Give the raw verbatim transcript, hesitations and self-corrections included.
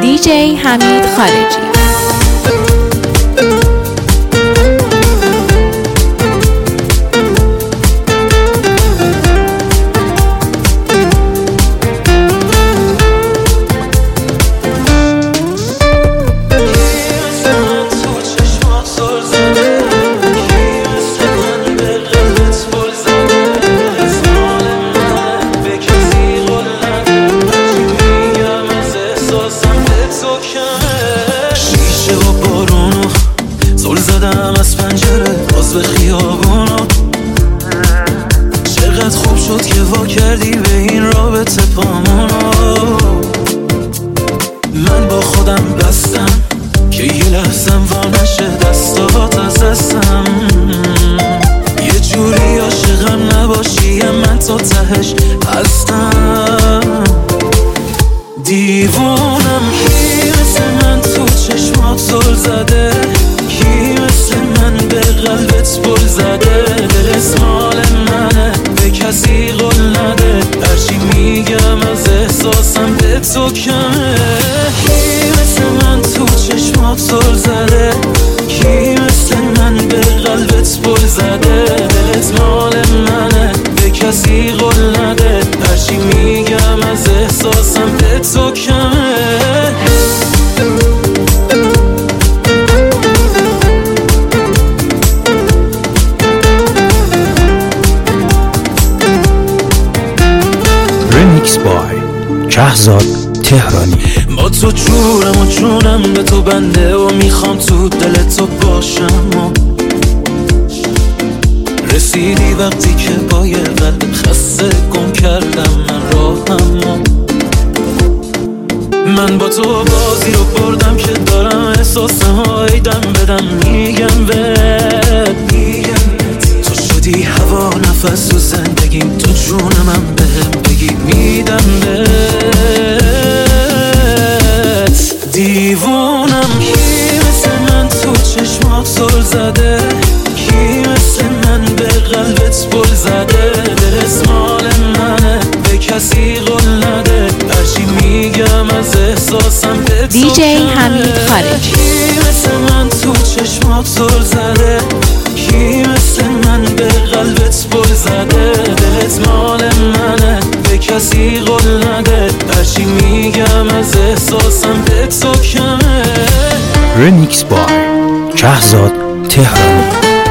دیجی حمید خارجی. شیشه و بارونو زل زدم از پنجره باز به خیابونو. چقدر خوب شد که وا کردی به این رابطه پامونو. من با خودم بستم که یه لحظم وا نشه دستات از دستم. یه جوری عاشقم نباشی من تا تهش هستم. دیوونم کی مثل من تو چشمات زل زده، کی مثل من به قلبت بل زده. دلت مال منه به کسی قول نده، هرچی میگم از احساسم به تو کمه. کی مثل من تو چشمات زل زده، کی مثل من به قلبت بل زده. دلت مال منه به کسی قول نده، هرچی میگم از احساسم به تو کمه. ریمیکس بای کهزاد تهرانی. با تو جورم و جونم به تو بنده و میخوام تو دل تو باشم. و رسیدی وقتی که با یه قلب خسته گم کردم من راهم. من با تو بازی رو بردم که دارم احساسم هایدم بدم. میگم بهت تو شدی هوا نفس و زندگیم، تو جونم هم بهم بگی میدم بهت. دیوونم کی مثل من تو چشمات زل زده، کی مثل من به قلبت بل زده. دلت مال منه به کسی قول نده، هرچی میگم از احساسم به تو دیجی حمید خارجی. کی مثل من تو چشمات زل زده، کی مثل من به قلبت بل زده. دلت مال منه به کسی قول نده، هرچی میگم از احساسم به تو کمه. ریمیکس بای کهزاد تهرانی.